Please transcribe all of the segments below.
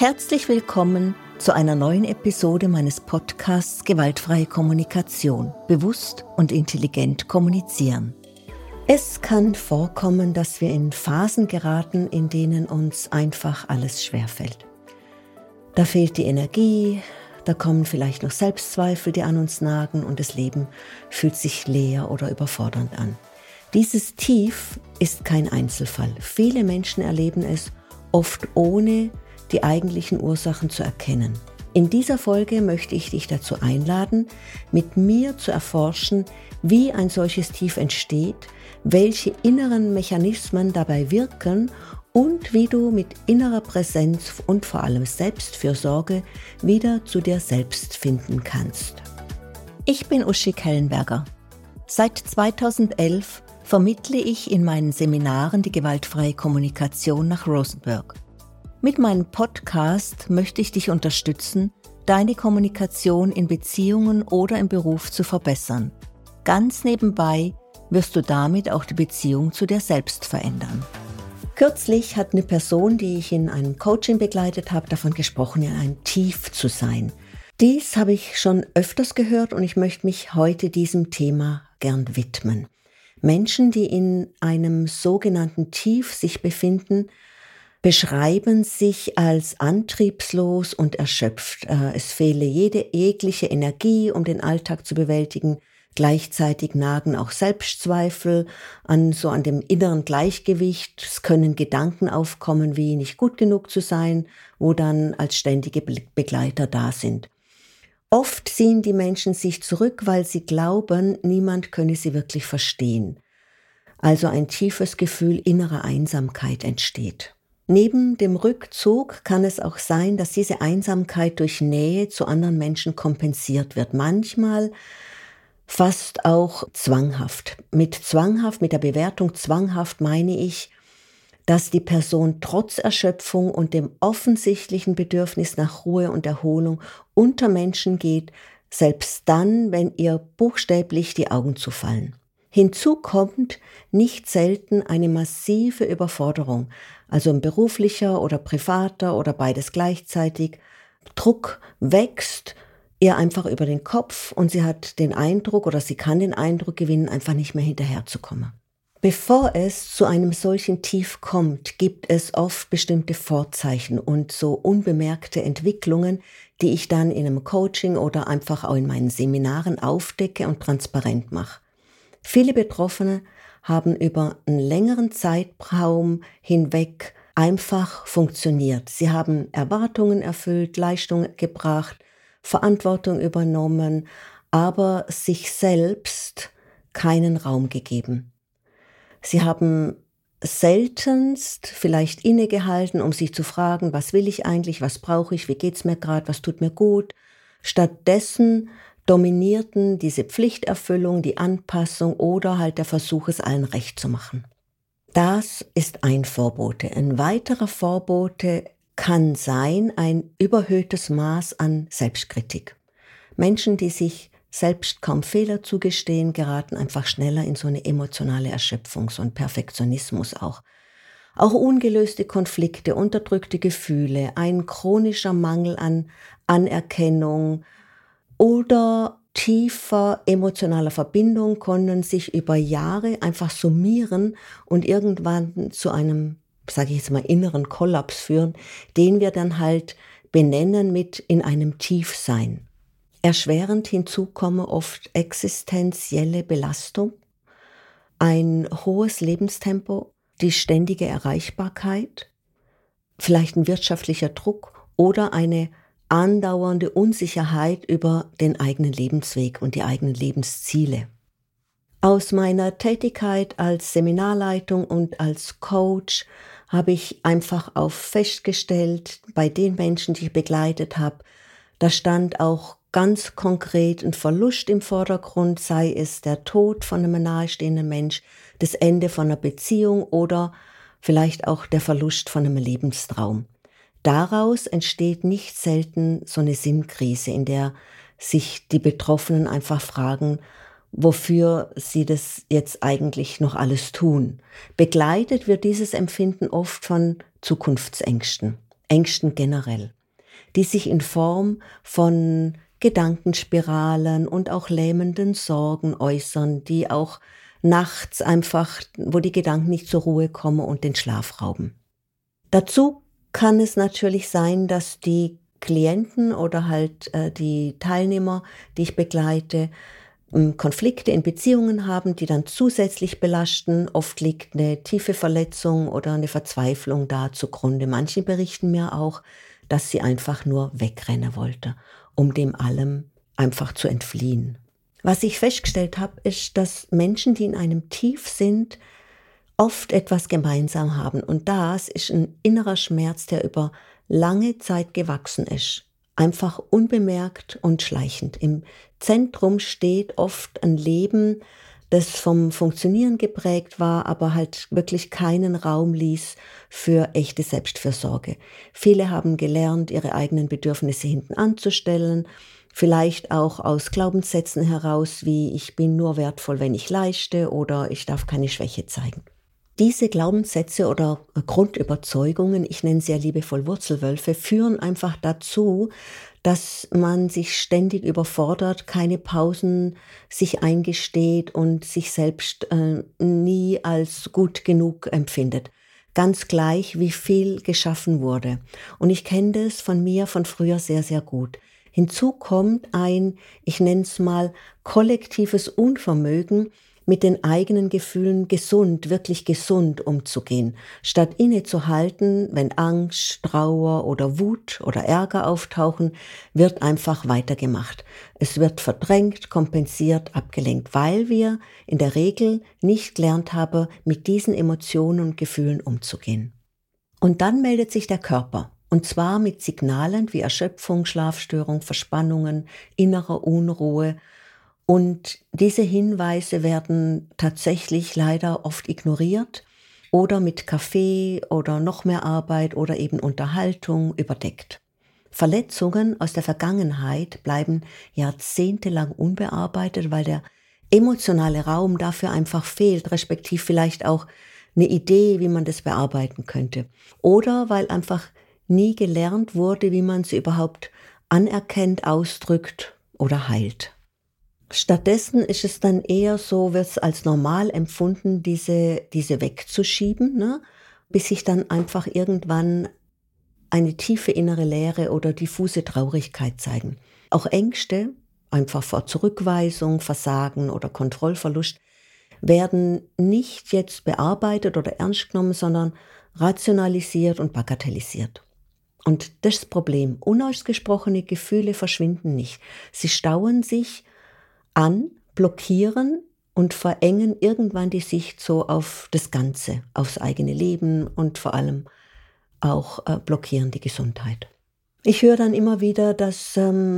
Herzlich willkommen zu einer neuen Episode meines Podcasts Gewaltfreie Kommunikation. Bewusst und intelligent kommunizieren. Es kann vorkommen, dass wir in Phasen geraten, in denen uns einfach alles schwerfällt. Da fehlt die Energie, da kommen vielleicht noch Selbstzweifel, die an uns nagen und das Leben fühlt sich leer oder überfordernd an. Dieses Tief ist kein Einzelfall. Viele Menschen erleben es oft ohne die eigentlichen Ursachen zu erkennen. In dieser Folge möchte ich dich dazu einladen, mit mir zu erforschen, wie ein solches Tief entsteht, welche inneren Mechanismen dabei wirken und wie du mit innerer Präsenz und vor allem Selbstfürsorge wieder zu dir selbst finden kannst. Ich bin Uschi Kellenberger. Seit 2011 vermittle ich in meinen Seminaren die gewaltfreie Kommunikation nach Rosenberg. Mit meinem Podcast möchte ich dich unterstützen, deine Kommunikation in Beziehungen oder im Beruf zu verbessern. Ganz nebenbei wirst du damit auch die Beziehung zu dir selbst verändern. Kürzlich hat eine Person, die ich in einem Coaching begleitet habe, davon gesprochen, in einem Tief zu sein. Dies habe ich schon öfters gehört und ich möchte mich heute diesem Thema gern widmen. Menschen, die in einem sogenannten Tief sich befinden, beschreiben sich als antriebslos und erschöpft. Es fehle jegliche Energie, um den Alltag zu bewältigen. Gleichzeitig nagen auch Selbstzweifel an dem inneren Gleichgewicht. Es können Gedanken aufkommen, wie nicht gut genug zu sein, wo dann als ständige Begleiter da sind. Oft ziehen die Menschen sich zurück, weil sie glauben, niemand könne sie wirklich verstehen. Also ein tiefes Gefühl innerer Einsamkeit entsteht. Neben dem Rückzug kann es auch sein, dass diese Einsamkeit durch Nähe zu anderen Menschen kompensiert wird. Manchmal fast auch zwanghaft. Mit der Bewertung zwanghaft meine ich, dass die Person trotz Erschöpfung und dem offensichtlichen Bedürfnis nach Ruhe und Erholung unter Menschen geht, selbst dann, wenn ihr buchstäblich die Augen zufallen. Hinzu kommt nicht selten eine massive Überforderung, also ein beruflicher oder privater oder beides gleichzeitig. Druck wächst ihr einfach über den Kopf und sie hat den Eindruck oder sie kann den Eindruck gewinnen, einfach nicht mehr hinterherzukommen. Bevor es zu einem solchen Tief kommt, gibt es oft bestimmte Vorzeichen und so unbemerkte Entwicklungen, die ich dann in einem Coaching oder einfach auch in meinen Seminaren aufdecke und transparent mache. Viele Betroffene haben über einen längeren Zeitraum hinweg einfach funktioniert. Sie haben Erwartungen erfüllt, Leistungen gebracht, Verantwortung übernommen, aber sich selbst keinen Raum gegeben. Sie haben seltenst vielleicht innegehalten, um sich zu fragen, was will ich eigentlich, was brauche ich, wie geht's mir gerade, was tut mir gut. Stattdessen dominierten diese Pflichterfüllung, die Anpassung oder halt der Versuch, es allen recht zu machen. Das ist ein Vorbote. Ein weiterer Vorbote kann sein ein überhöhtes Maß an Selbstkritik. Menschen, die sich selbst kaum Fehler zugestehen, geraten einfach schneller in so eine emotionale Erschöpfung, so ein Perfektionismus auch. Auch ungelöste Konflikte, unterdrückte Gefühle, ein chronischer Mangel an Anerkennung oder tiefer emotionaler Verbindung können sich über Jahre einfach summieren und irgendwann zu einem, sage ich jetzt mal, inneren Kollaps führen, den wir dann halt benennen mit in einem Tiefsein. Erschwerend hinzu komme oft existenzielle Belastung, ein hohes Lebenstempo, die ständige Erreichbarkeit, vielleicht ein wirtschaftlicher Druck oder eine andauernde Unsicherheit über den eigenen Lebensweg und die eigenen Lebensziele. Aus meiner Tätigkeit als Seminarleitung und als Coach habe ich einfach auch festgestellt, bei den Menschen, die ich begleitet habe, da stand auch ganz konkret ein Verlust im Vordergrund, sei es der Tod von einem nahestehenden Mensch, das Ende von einer Beziehung oder vielleicht auch der Verlust von einem Lebenstraum. Daraus entsteht nicht selten so eine Sinnkrise, in der sich die Betroffenen einfach fragen, wofür sie das jetzt eigentlich noch alles tun. Begleitet wird dieses Empfinden oft von Zukunftsängsten. Ängsten generell, die sich in Form von Gedankenspiralen und auch lähmenden Sorgen äußern, die auch nachts einfach, wo die Gedanken nicht zur Ruhe kommen und den Schlaf rauben. Dazu kann es natürlich sein, dass die Klienten oder halt die Teilnehmer, die ich begleite, Konflikte in Beziehungen haben, die dann zusätzlich belasten. Oft liegt eine tiefe Verletzung oder eine Verzweiflung da zugrunde. Manche berichten mir auch, dass sie einfach nur wegrennen wollte, um dem allem einfach zu entfliehen. Was ich festgestellt habe, ist, dass Menschen, die in einem Tief sind, oft etwas gemeinsam haben. Und das ist ein innerer Schmerz, der über lange Zeit gewachsen ist. Einfach unbemerkt und schleichend. Im Zentrum steht oft ein Leben, das vom Funktionieren geprägt war, aber halt wirklich keinen Raum ließ für echte Selbstfürsorge. Viele haben gelernt, ihre eigenen Bedürfnisse hinten anzustellen, vielleicht auch aus Glaubenssätzen heraus, wie ich bin nur wertvoll, wenn ich leiste oder ich darf keine Schwäche zeigen. Diese Glaubenssätze oder Grundüberzeugungen, ich nenne sie ja liebevoll Wurzelwölfe, führen einfach dazu, dass man sich ständig überfordert, keine Pausen sich eingesteht und sich selbst nie als gut genug empfindet. Ganz gleich, wie viel geschaffen wurde. Und ich kenne das von mir von früher sehr, sehr gut. Hinzu kommt ein, ich nenne es mal, kollektives Unvermögen, mit den eigenen Gefühlen gesund, wirklich gesund umzugehen, statt innezuhalten, wenn Angst, Trauer oder Wut oder Ärger auftauchen, wird einfach weitergemacht. Es wird verdrängt, kompensiert, abgelenkt, weil wir in der Regel nicht gelernt haben, mit diesen Emotionen und Gefühlen umzugehen. Und dann meldet sich der Körper. Und zwar mit Signalen wie Erschöpfung, Schlafstörung, Verspannungen, innerer Unruhe. Und diese Hinweise werden tatsächlich leider oft ignoriert oder mit Kaffee oder noch mehr Arbeit oder eben Unterhaltung überdeckt. Verletzungen aus der Vergangenheit bleiben jahrzehntelang unbearbeitet, weil der emotionale Raum dafür einfach fehlt, respektive vielleicht auch eine Idee, wie man das bearbeiten könnte. Oder weil einfach nie gelernt wurde, wie man sie überhaupt anerkennt, ausdrückt oder heilt. Stattdessen ist es dann eher so, wird es als normal empfunden, diese wegzuschieben, ne? Bis sich dann einfach irgendwann eine tiefe innere Leere oder diffuse Traurigkeit zeigen. Auch Ängste, einfach vor Zurückweisung, Versagen oder Kontrollverlust, werden nicht jetzt bearbeitet oder ernst genommen, sondern rationalisiert und bagatellisiert. Und das Problem, unausgesprochene Gefühle verschwinden nicht. Sie stauen sich an, blockieren und verengen irgendwann die Sicht so auf das Ganze, aufs eigene Leben und vor allem auch blockieren die Gesundheit. Ich höre dann immer wieder, dass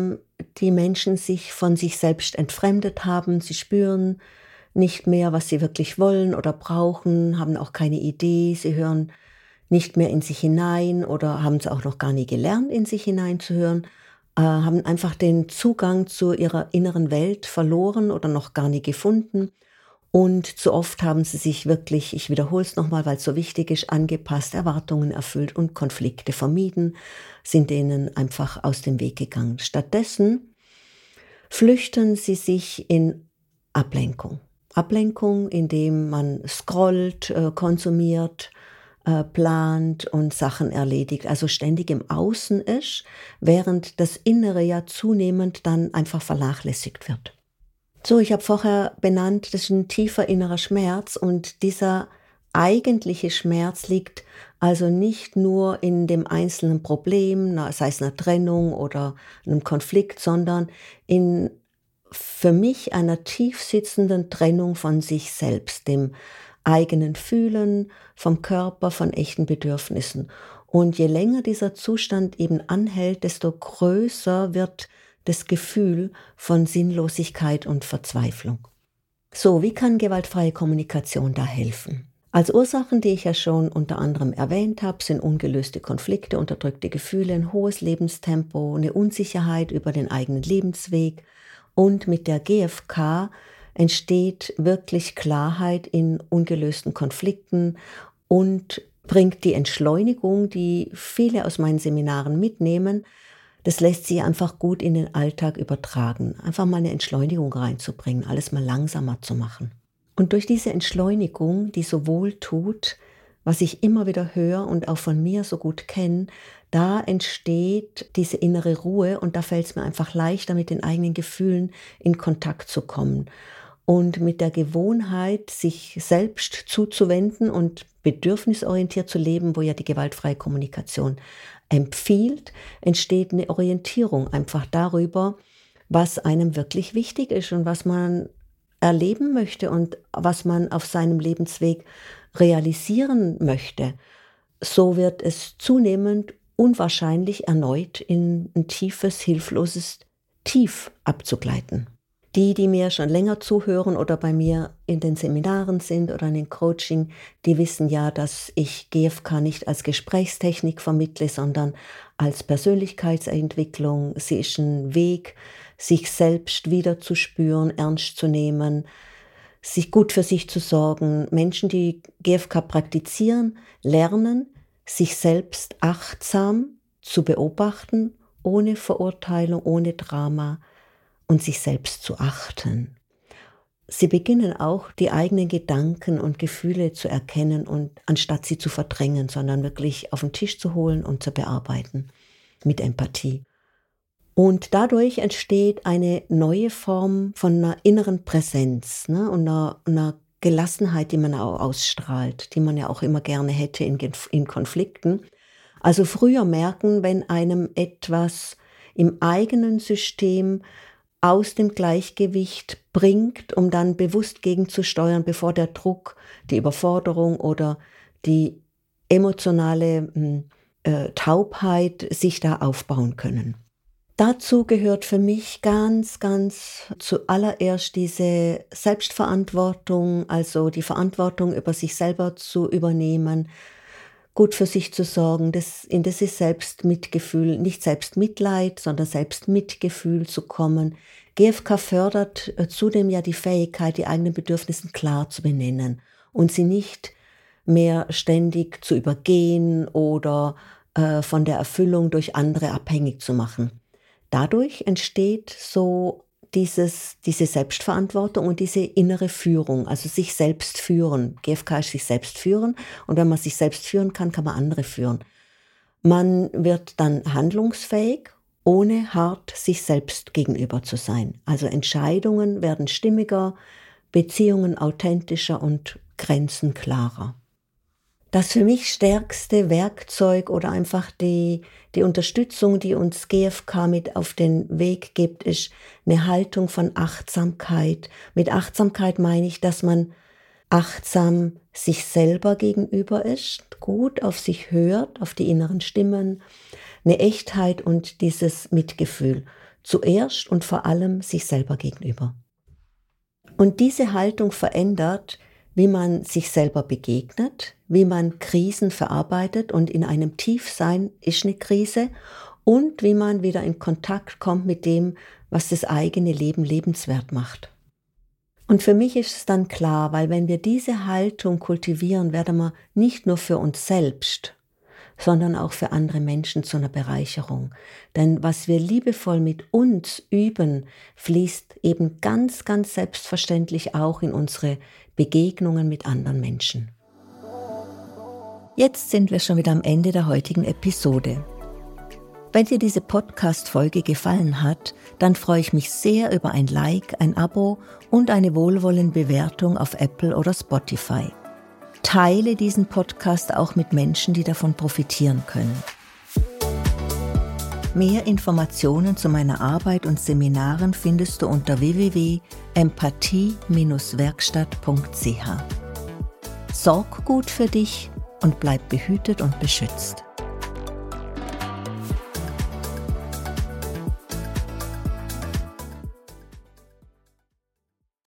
die Menschen sich von sich selbst entfremdet haben. Sie spüren nicht mehr, was sie wirklich wollen oder brauchen, haben auch keine Idee. Sie hören nicht mehr in sich hinein oder haben es auch noch gar nie gelernt, in sich hineinzuhören, haben einfach den Zugang zu ihrer inneren Welt verloren oder noch gar nie gefunden. Und zu oft haben sie sich wirklich, ich wiederhole es nochmal, weil es so wichtig ist, angepasst, Erwartungen erfüllt und Konflikte vermieden, sind denen einfach aus dem Weg gegangen. Stattdessen flüchten sie sich in Ablenkung. Ablenkung, indem man scrollt, konsumiert, plant und Sachen erledigt, also ständig im Außen ist, während das Innere ja zunehmend dann einfach vernachlässigt wird. So, ich habe vorher benannt, das ist ein tiefer innerer Schmerz und dieser eigentliche Schmerz liegt also nicht nur in dem einzelnen Problem, sei es einer Trennung oder einem Konflikt, sondern in für mich einer tief sitzenden Trennung von sich selbst, dem eigenen Fühlen, vom Körper, von echten Bedürfnissen. Und je länger dieser Zustand eben anhält, desto größer wird das Gefühl von Sinnlosigkeit und Verzweiflung. So, wie kann gewaltfreie Kommunikation da helfen? Als Ursachen, die ich ja schon unter anderem erwähnt habe, sind ungelöste Konflikte, unterdrückte Gefühle, ein hohes Lebenstempo, eine Unsicherheit über den eigenen Lebensweg. Und mit der GfK entsteht wirklich Klarheit in ungelösten Konflikten und bringt die Entschleunigung, die viele aus meinen Seminaren mitnehmen. Das lässt sich einfach gut in den Alltag übertragen. Einfach mal eine Entschleunigung reinzubringen, alles mal langsamer zu machen. Und durch diese Entschleunigung, die so wohl tut, was ich immer wieder höre und auch von mir so gut kenne, da entsteht diese innere Ruhe und da fällt es mir einfach leichter, mit den eigenen Gefühlen in Kontakt zu kommen. Und mit der Gewohnheit, sich selbst zuzuwenden und bedürfnisorientiert zu leben, wo ja die gewaltfreie Kommunikation empfiehlt, entsteht eine Orientierung einfach darüber, was einem wirklich wichtig ist und was man erleben möchte und was man auf seinem Lebensweg realisieren möchte. So wird es zunehmend unwahrscheinlich erneut in ein tiefes, hilfloses Tief abzugleiten. Die mir schon länger zuhören oder bei mir in den Seminaren sind oder in den Coaching, die wissen ja, dass ich GFK nicht als Gesprächstechnik vermittle, sondern als Persönlichkeitsentwicklung. Sie ist ein Weg, sich selbst wieder zu spüren, ernst zu nehmen, sich gut für sich zu sorgen. Menschen, die GFK praktizieren, lernen, sich selbst achtsam zu beobachten, ohne Verurteilung, ohne Drama, und sich selbst zu achten. Sie beginnen auch, die eigenen Gedanken und Gefühle zu erkennen und anstatt sie zu verdrängen, sondern wirklich auf den Tisch zu holen und zu bearbeiten mit Empathie. Und dadurch entsteht eine neue Form von einer inneren Präsenz, ne, und einer Gelassenheit, die man auch ausstrahlt, die man ja auch immer gerne hätte in Konflikten. Also früher merken, wenn einem etwas im eigenen System aus dem Gleichgewicht bringt, um dann bewusst gegenzusteuern, bevor der Druck, die Überforderung oder die emotionale Taubheit sich da aufbauen können. Dazu gehört für mich ganz zuallererst diese Selbstverantwortung, also die Verantwortung über sich selber zu übernehmen, gut für sich zu sorgen, in das ist Selbstmitgefühl, nicht Selbstmitleid, sondern Selbstmitgefühl zu kommen. GFK fördert zudem ja die Fähigkeit, die eigenen Bedürfnisse klar zu benennen und sie nicht mehr ständig zu übergehen oder von der Erfüllung durch andere abhängig zu machen. Dadurch entsteht so diese Selbstverantwortung und diese innere Führung, also sich selbst führen. GFK ist sich selbst führen und wenn man sich selbst führen kann, kann man andere führen. Man wird dann handlungsfähig, ohne hart sich selbst gegenüber zu sein. Also Entscheidungen werden stimmiger, Beziehungen authentischer und Grenzen klarer. Das für mich stärkste Werkzeug oder einfach die Unterstützung, die uns GFK mit auf den Weg gibt, ist eine Haltung von Achtsamkeit. Mit Achtsamkeit meine ich, dass man achtsam sich selber gegenüber ist, gut auf sich hört, auf die inneren Stimmen, eine Echtheit und dieses Mitgefühl. Zuerst und vor allem sich selber gegenüber. Und diese Haltung verändert, wie man sich selber begegnet, wie man Krisen verarbeitet und in einem Tiefsein ist eine Krise und wie man wieder in Kontakt kommt mit dem, was das eigene Leben lebenswert macht. Und für mich ist es dann klar, weil wenn wir diese Haltung kultivieren, werden wir nicht nur für uns selbst, sondern auch für andere Menschen zu einer Bereicherung. Denn was wir liebevoll mit uns üben, fließt eben ganz selbstverständlich auch in unsere Begegnungen mit anderen Menschen. Jetzt sind wir schon wieder am Ende der heutigen Episode. Wenn dir diese Podcast-Folge gefallen hat, dann freue ich mich sehr über ein Like, ein Abo und eine wohlwollende Bewertung auf Apple oder Spotify. Teile diesen Podcast auch mit Menschen, die davon profitieren können. Mehr Informationen zu meiner Arbeit und Seminaren findest du unter www.empathie-werkstatt.ch. Sorg gut für dich und bleib behütet und beschützt.